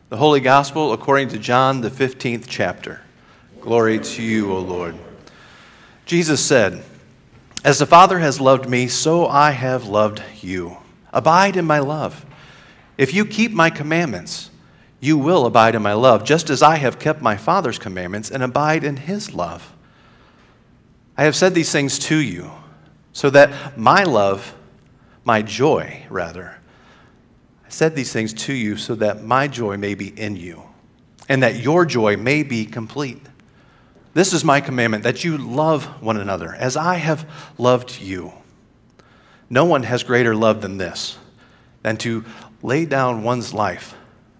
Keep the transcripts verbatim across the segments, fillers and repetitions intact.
The Holy Gospel according to John, the fifteenth chapter. Glory to you, O Lord. Jesus said, "As the Father has loved me, so I have loved you. Abide in my love. If you keep my commandments, you will abide in my love, just as I have kept my Father's commandments and abide in his love. I have said these things to you, so that my love, my joy, rather, I said these things to you so that my joy may be in you, and that your joy may be complete. This is my commandment, that you love one another, as I have loved you. No one has greater love than this, than to lay down one's life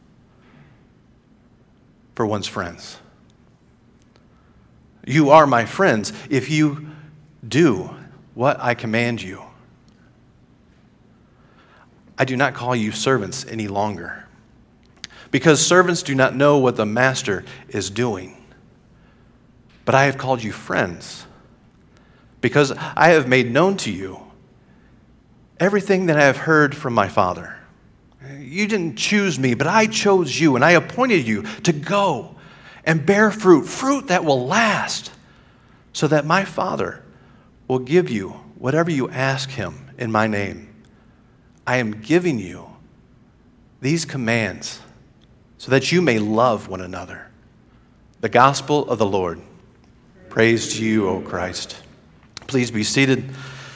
for one's friends. You are my friends if you do what I command you. I do not call you servants any longer, because servants do not know what the master is doing. But I have called you friends, because I have made known to you everything that I have heard from my Father. You didn't choose me, but I chose you, and I appointed you to go and bear fruit, fruit that will last, so that my Father will give you whatever you ask him in my name. I am giving you these commands so that you may love one another." The gospel of the Lord. Praise to you, O Christ. Please be seated.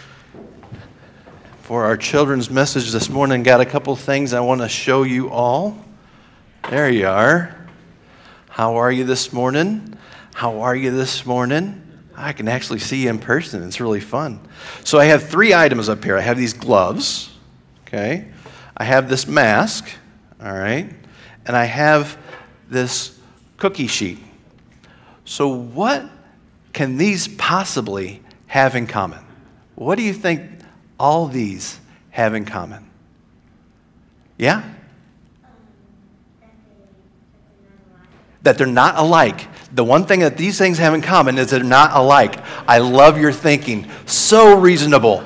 For our children's message this morning, got a couple things I want to show you all. There you are. How are you this morning? How are you this morning? I can actually see you in person. It's really fun. So I have three items up here. I have these gloves. Okay, I have this mask, all right, and I have this cookie sheet. So what can these possibly have in common? What do you think all these have in common? Yeah? That they're not alike. The one thing that these things have in common is they're not alike. I love your thinking. So reasonable.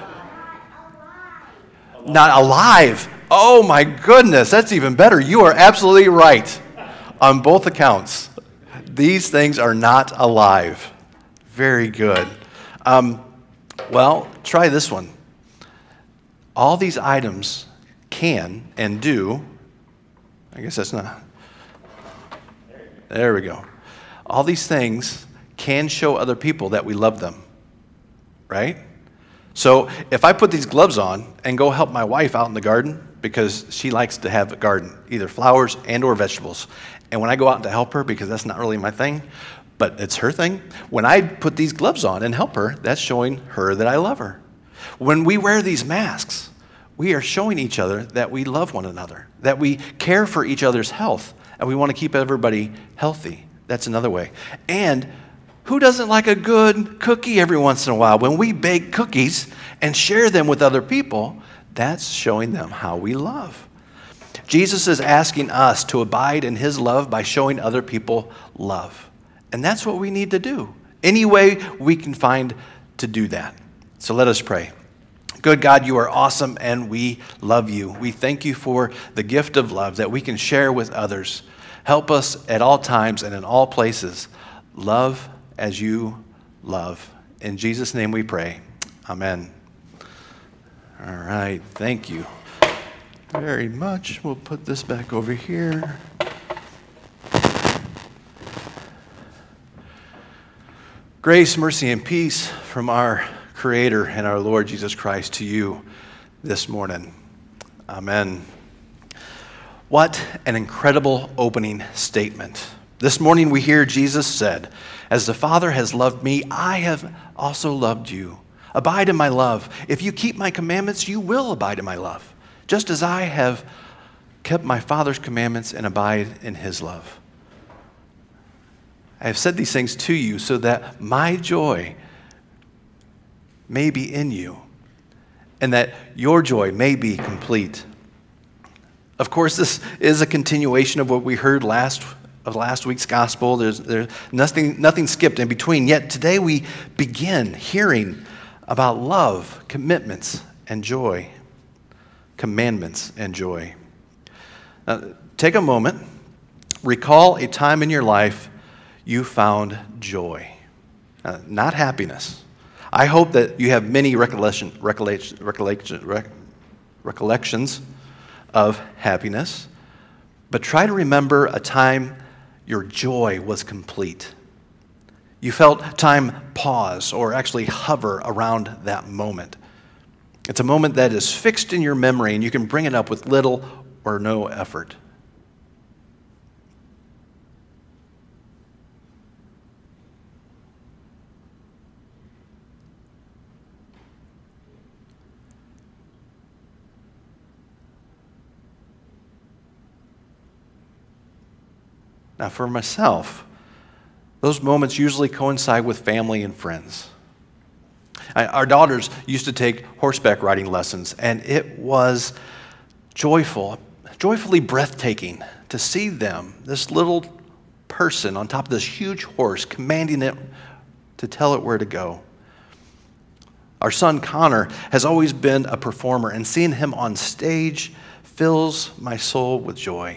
Not alive. Oh my goodness, that's even better. You are absolutely right on both accounts. These things are not alive. Very good. Um, well, try this one. All these items can and do, I guess that's not, there we go. All these things can show other people that we love them, right? So if I put these gloves on and go help my wife out in the garden, because she likes to have a garden, either flowers and or vegetables, and when I go out to help her, because that's not really my thing, but it's her thing, when I put these gloves on and help her, that's showing her that I love her. When we wear these masks, we are showing each other that we love one another, that we care for each other's health, and we want to keep everybody healthy. That's another way. And who doesn't like a good cookie every once in a while? When we bake cookies and share them with other people, that's showing them how we love. Jesus is asking us to abide in his love by showing other people love. And that's what we need to do. Any way we can find to do that. So let us pray. Good God, you are awesome and we love you. We thank you for the gift of love that we can share with others. Help us at all times and in all places. Love as you love. In Jesus' name we pray. Amen. All right. Thank you very much. We'll put this back over here. Grace, mercy, and peace from our Creator and our Lord Jesus Christ to you this morning. Amen. What an incredible opening statement. This morning we hear Jesus said, "As the Father has loved me, I have also loved you. Abide in my love. If you keep my commandments, you will abide in my love, just as I have kept my Father's commandments and abide in his love. I have said these things to you so that my joy may be in you and that your joy may be complete." Of course, this is a continuation of what we heard last of last week's gospel. There's, there's nothing, nothing skipped in between. Yet today we begin hearing about love, commitments, and joy. Commandments and joy. Now, take a moment, recall a time in your life you found joy, uh, not happiness. I hope that you have many recollection, recollection, recollection, rec, recollections of happiness, but try to remember a time your joy was complete. You felt time pause or actually hover around that moment. It's a moment that is fixed in your memory and you can bring it up with little or no effort. Now, for myself, those moments usually coincide with family and friends. I, our daughters used to take horseback riding lessons, and it was joyful, joyfully breathtaking to see them, this little person on top of this huge horse, commanding it to tell it where to go. Our son Connor has always been a performer, and seeing him on stage fills my soul with joy.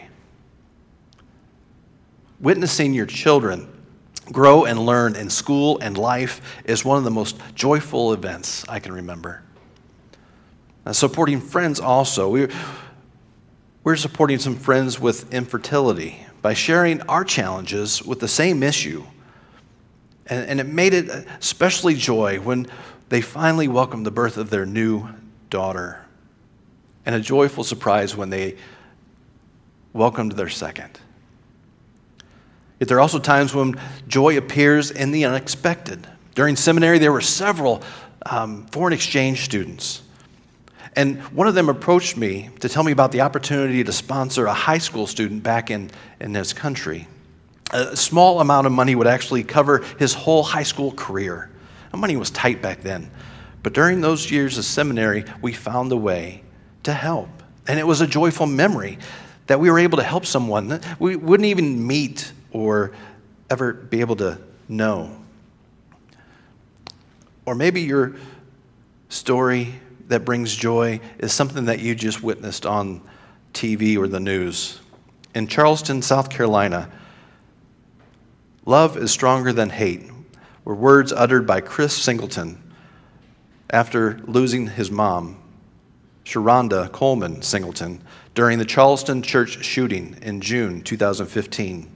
Witnessing your children grow and learn in school and life is one of the most joyful events I can remember. Uh, supporting friends also. We're, we're supporting some friends with infertility by sharing our challenges with the same issue. And, and it made it especially joy when they finally welcomed the birth of their new daughter. And a joyful surprise when they welcomed their second. Yet there are also times when joy appears in the unexpected. During seminary, there were several um, foreign exchange students. And one of them approached me to tell me about the opportunity to sponsor a high school student back in, in his country. A small amount of money would actually cover his whole high school career. The money was tight back then. But during those years of seminary, we found a way to help. And it was a joyful memory that we were able to help someone we wouldn't even meet or ever be able to know. Or maybe your story that brings joy is something that you just witnessed on T V or the news. In Charleston, South Carolina, love is stronger than hate were words uttered by Chris Singleton after losing his mom, Sharonda Coleman Singleton, during the Charleston church shooting in June two thousand fifteen.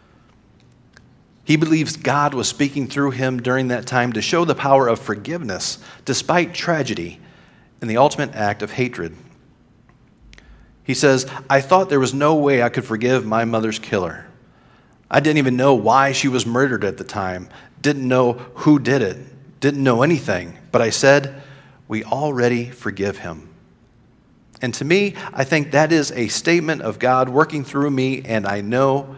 He believes God was speaking through him during that time to show the power of forgiveness despite tragedy and the ultimate act of hatred. He says, I thought there was no way I could forgive my mother's killer. I didn't even know why she was murdered at the time, didn't know who did it, didn't know anything, but I said, we already forgive him. And to me, I think that is a statement of God working through me, and I know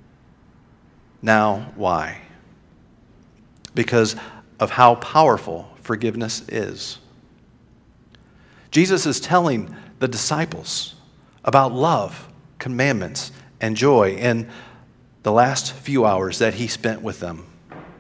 now why. Because of how powerful forgiveness is. Jesus is telling the disciples about love, commandments, and joy in the last few hours that he spent with them.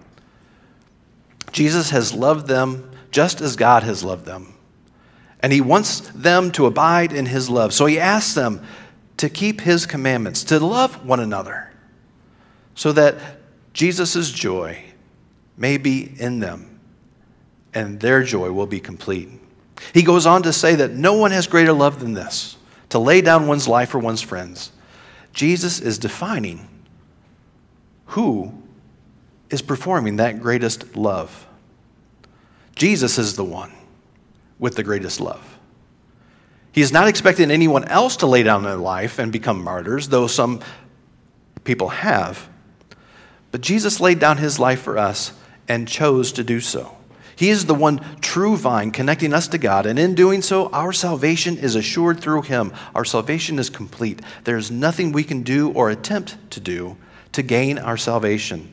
Jesus has loved them just as God has loved them. And he wants them to abide in his love. So he asks them to keep his commandments, to love one another, so that Jesus' joy may be in them and their joy will be complete. He goes on to say that no one has greater love than this, to lay down one's life for one's friends. Jesus is defining who is performing that greatest love. Jesus is the one with the greatest love. He is not expecting anyone else to lay down their life and become martyrs, though some people have. But Jesus laid down his life for us and chose to do so. He is the one true vine connecting us to God, and in doing so, our salvation is assured through him. Our salvation is complete. There is nothing we can do or attempt to do to gain our salvation.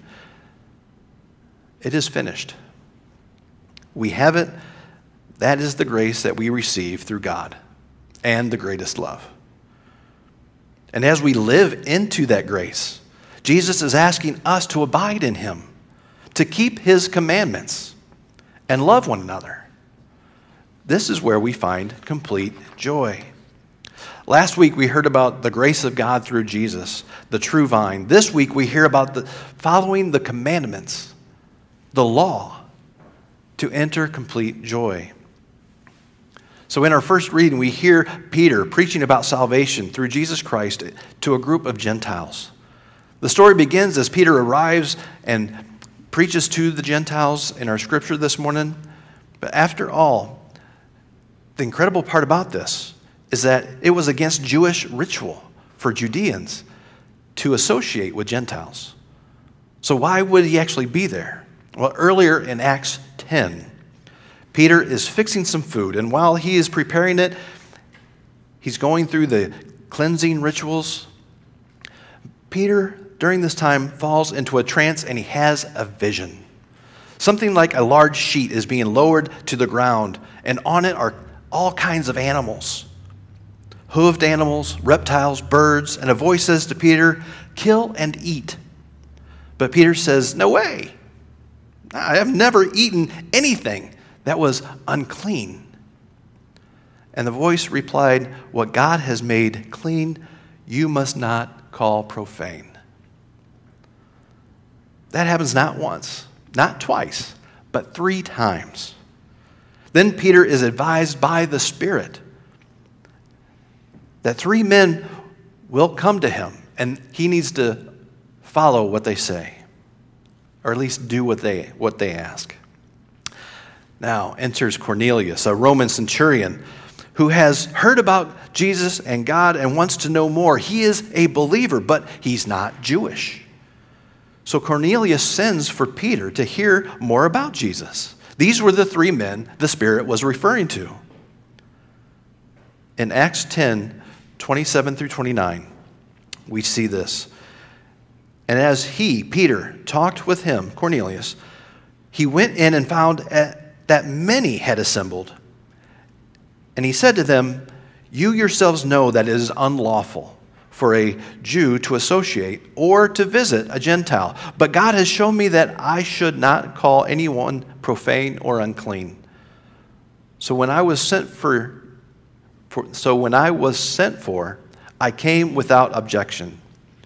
It is finished. We have it. That is the grace that we receive through God and the greatest love. And as we live into that grace, Jesus is asking us to abide in him, to keep his commandments, and love one another. This is where we find complete joy. Last week we heard about the grace of God through Jesus, the true vine. This week we hear about the following the commandments, the law, to enter complete joy. So in our first reading, we hear Peter preaching about salvation through Jesus Christ to a group of Gentiles. The story begins as Peter arrives and preaches to the Gentiles in our scripture this morning. But after all, the incredible part about this is that it was against Jewish ritual for Judeans to associate with Gentiles. So why would he actually be there? Well, earlier in Acts ten, Peter is fixing some food, and while he is preparing it, he's going through the cleansing rituals. Peter, during this time, falls into a trance and he has a vision. Something like a large sheet is being lowered to the ground, and on it are all kinds of animals. Hooved animals, reptiles, birds, and a voice says to Peter, "Kill and eat." But Peter says, "No way. I have never eaten anything that was unclean." And the voice replied, "What God has made clean, you must not call profane." That happens not once, not twice, but three times. Then Peter is advised by the Spirit that three men will come to him, and he needs to follow what they say, or at least do what they, what they ask. Now enters Cornelius, a Roman centurion, who has heard about Jesus and God and wants to know more. He is a believer, but he's not Jewish. So Cornelius sends for Peter to hear more about Jesus. These were the three men the Spirit was referring to. In Acts ten, twenty-seven through twenty-nine, we see this. And as he, Peter, talked with him, Cornelius, he went in and found that many had assembled. And he said to them, "You yourselves know that it is unlawful for a Jew to associate or to visit a Gentile. But God has shown me that I should not call anyone profane or unclean. So when I was sent for, for so when I was sent for, I came without objection.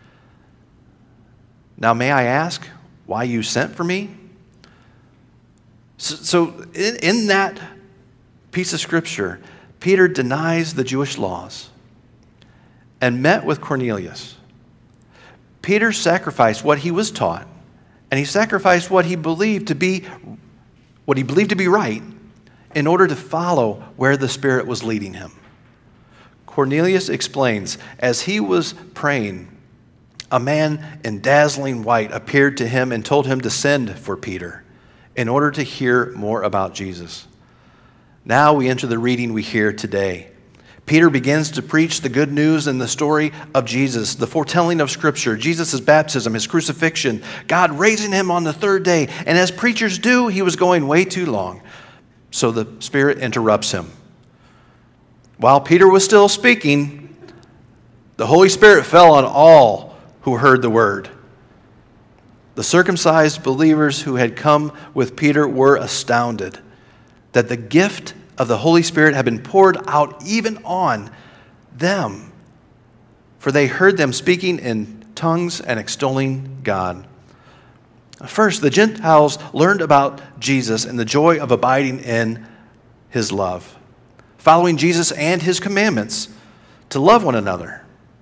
Now may I ask why you sent for me?" So, so in, in that piece of scripture, Peter denies the Jewish laws and met with Cornelius. Peter sacrificed what he was taught, and he sacrificed what he believed to be what he believed to be right in order to follow where the Spirit was leading him. Cornelius explains, as he was praying, a man in dazzling white appeared to him and told him to send for Peter in order to hear more about Jesus. Now we enter the reading we hear today. Peter begins to preach the good news in the story of Jesus, the foretelling of Scripture, Jesus' baptism, his crucifixion, God raising him on the third day. And as preachers do, he was going way too long. So the Spirit interrupts him. While Peter was still speaking, the Holy Spirit fell on all who heard the word. The circumcised believers who had come with Peter were astounded that the gift of the Holy Spirit had been poured out even on them, for they heard them speaking in tongues and extolling God. First, the Gentiles learned about Jesus and the joy of abiding in his love, following Jesus and his commandments to love one another.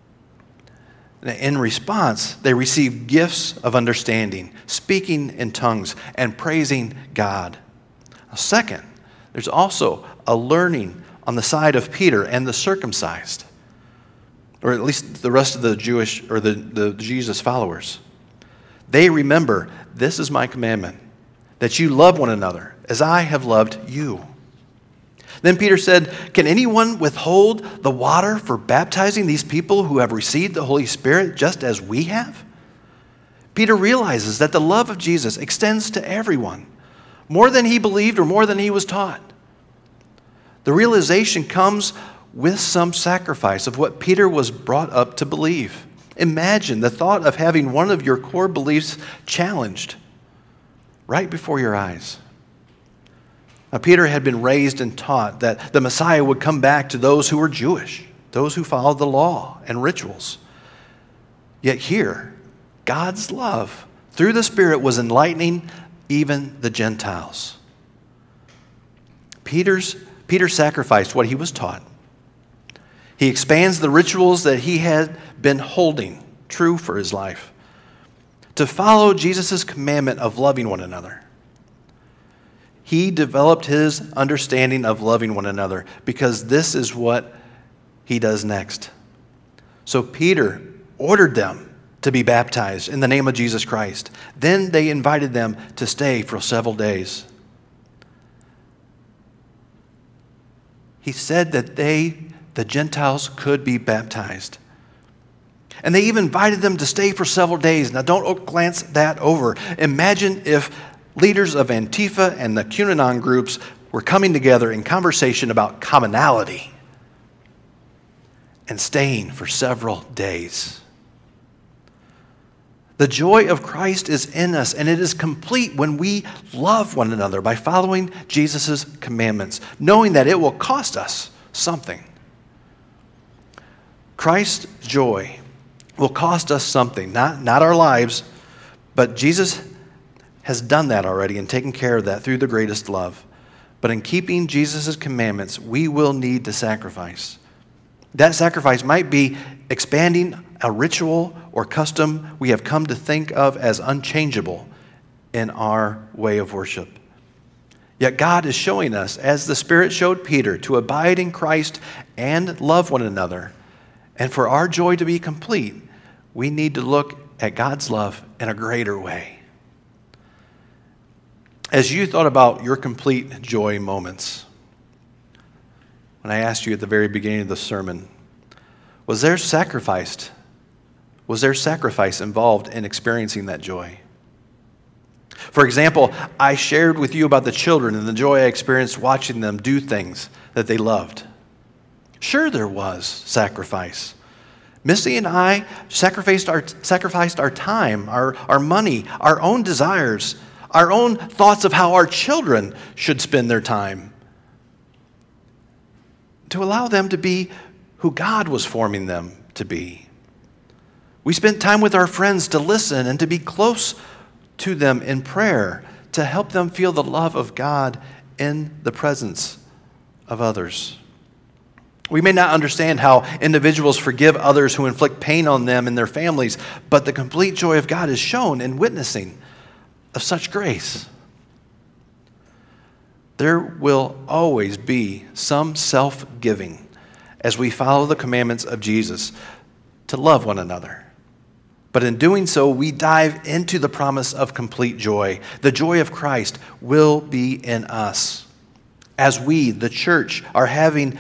In response, they received gifts of understanding, speaking in tongues, and praising God. Second, there's also a learning on the side of Peter and the circumcised, or at least the rest of the Jewish or the, the Jesus followers. They remember, this is my commandment, that you love one another as I have loved you. Then Peter said, "Can anyone withhold the water for baptizing these people who have received the Holy Spirit just as we have?" Peter realizes that the love of Jesus extends to everyone, more than he believed or more than he was taught. The realization comes with some sacrifice of what Peter was brought up to believe. Imagine the thought of having one of your core beliefs challenged right before your eyes. Now, Peter had been raised and taught that the Messiah would come back to those who were Jewish, those who follow the law and rituals. Yet here, God's love through the Spirit was enlightening even the Gentiles. Peter's, Peter sacrificed what he was taught. He expands the rituals that he had been holding true for his life to follow Jesus' commandment of loving one another. He developed his understanding of loving one another because this is what he does next. So Peter ordered them to be baptized in the name of Jesus Christ. Then they invited them to stay for several days. He said that they, the Gentiles, could be baptized. And they even invited them to stay for several days. Now don't glance that over. Imagine if leaders of Antifa and the QAnon groups were coming together in conversation about commonality and staying for several days. The joy of Christ is in us, and it is complete when we love one another by following Jesus' commandments, knowing that it will cost us something. Christ's joy will cost us something, not, not our lives, but Jesus has done that already and taken care of that through the greatest love. But in keeping Jesus' commandments, we will need to sacrifice. That sacrifice might be expanding a ritual or custom we have come to think of as unchangeable in our way of worship. Yet God is showing us, as the Spirit showed Peter, to abide in Christ and love one another. And for our joy to be complete, we need to look at God's love in a greater way. As you thought about your complete joy moments, when I asked you at the very beginning of the sermon, was there sacrifice? Was there sacrifice involved in experiencing that joy? For example, I shared with you about the children and the joy I experienced watching them do things that they loved. Sure, there was sacrifice. Missy and I sacrificed our, sacrificed our time, our, our money, our own desires, our own thoughts of how our children should spend their time to allow them to be who God was forming them to be. We spent time with our friends to listen and to be close to them in prayer, to help them feel the love of God in the presence of others. We may not understand how individuals forgive others who inflict pain on them and their families, but the complete joy of God is shown in witnessing of such grace. There will always be some self-giving as we follow the commandments of Jesus to love one another. But in doing so, we dive into the promise of complete joy. The joy of Christ will be in us as we, the church, are having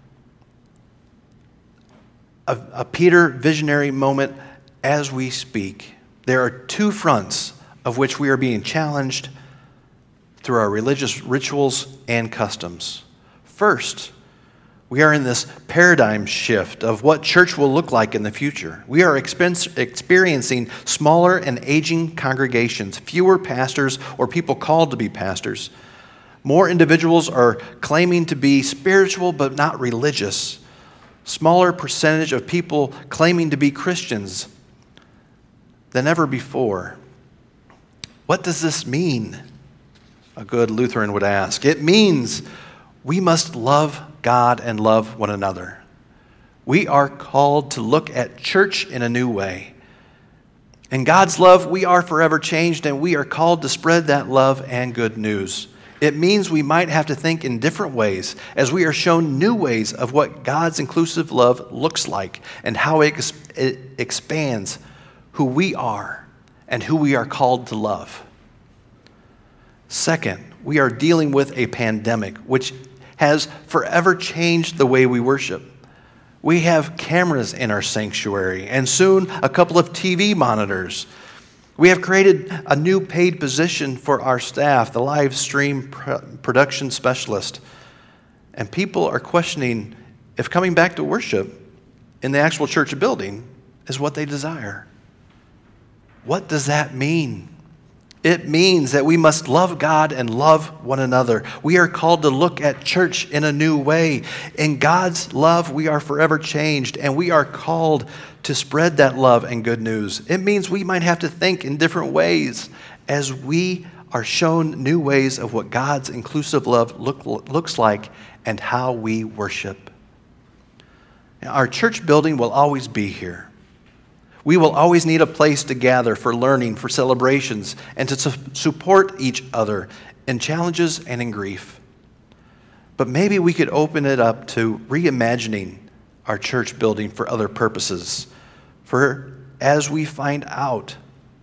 a, a Peter visionary moment as we speak. There are two fronts of which we are being challenged through our religious rituals and customs. First, we are in this paradigm shift of what church will look like in the future. We are experiencing smaller and aging congregations, fewer pastors or people called to be pastors. More individuals are claiming to be spiritual but not religious. Smaller percentage of people claiming to be Christians than ever before. What does this mean? A good Lutheran would ask. It means we must love God and love one another. We are called to look at church in a new way. In God's love, we are forever changed, and we are called to spread that love and good news. It means we might have to think in different ways as we are shown new ways of what God's inclusive love looks like and how it, ex- it expands who we are and who we are called to love. Second, we are dealing with a pandemic which has forever changed the way we worship. We have cameras in our sanctuary and soon a couple of T V monitors. We have created a new paid position for our staff, the live stream pr- production specialist. And people are questioning if coming back to worship in the actual church building is what they desire. What does that mean? It means that we must love God and love one another. We are called to look at church in a new way. In God's love, we are forever changed, and we are called to spread that love and good news. It means we might have to think in different ways as we are shown new ways of what God's inclusive love look, looks like and how we worship. Now, our church building will always be here. We will always need a place to gather for learning, for celebrations, and to su- support each other in challenges and in grief. But maybe we could open it up to reimagining our church building for other purposes. For as we find out,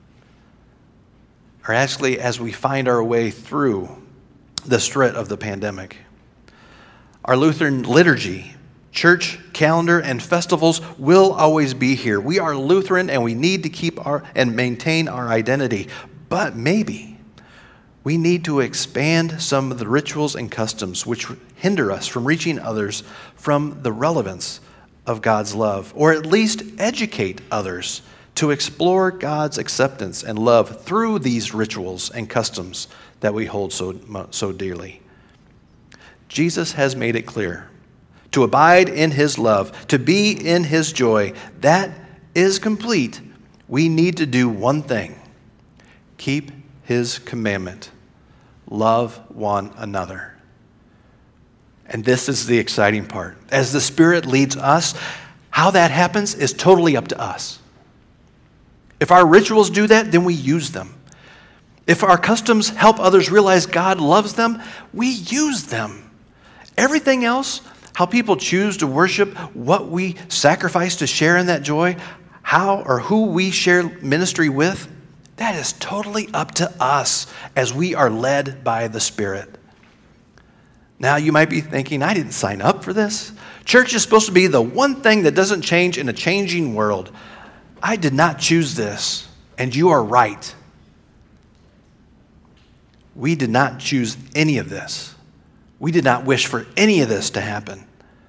or actually as we find our way through the threat of the pandemic, our Lutheran liturgy, church calendar, and festivals will always be here. We are Lutheran, and we need to keep our and maintain our identity. But maybe we need to expand some of the rituals and customs which hinder us from reaching others from the relevance of God's love, or at least educate others to explore God's acceptance and love through these rituals and customs that we hold so, so dearly. Jesus has made it clear. To abide in his love, to be in his joy, that is complete. We need to do one thing: keep his commandment. Love one another. And this is the exciting part. As the Spirit leads us, how that happens is totally up to us. If our rituals do that, then we use them. If our customs help others realize God loves them, we use them. Everything else, how people choose to worship, what we sacrifice to share in that joy, how or who we share ministry with, that is totally up to us as we are led by the Spirit. Now you might be thinking, I didn't sign up for this. Church is supposed to be the one thing that doesn't change in a changing world. I did not choose this, and you are right. We did not choose any of this. We did not wish for any of this to happen.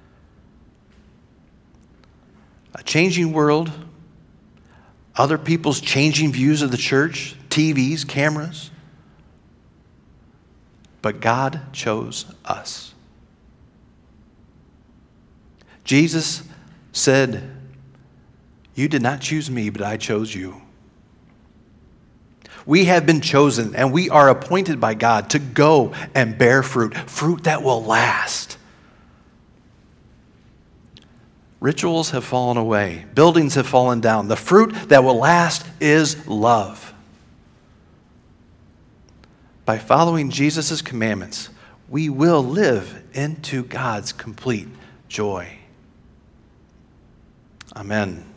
A changing world, other people's changing views of the church, T Vs, cameras. But God chose us. Jesus said, "You did not choose me, but I chose you." We have been chosen, and we are appointed by God to go and bear fruit, fruit that will last. Rituals have fallen away. Buildings have fallen down. The fruit that will last is love. By following Jesus' commandments, we will live into God's complete joy. Amen.